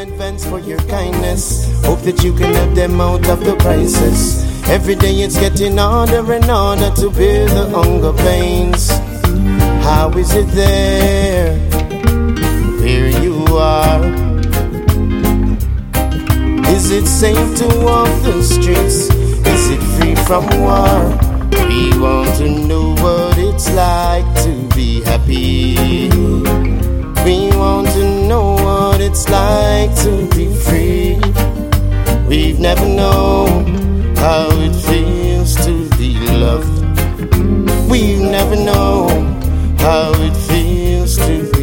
advance for your kindness. Hope that you can help them out of the crisis. Every day it's getting harder and harder to bear the hunger pains. How is it there, where you are? Is it safe to walk the streets? Is it free from war? We want to know what it's like to be happy. We want to know what it's like to be free. We've never known how it feels to be loved. We've never known how it feels to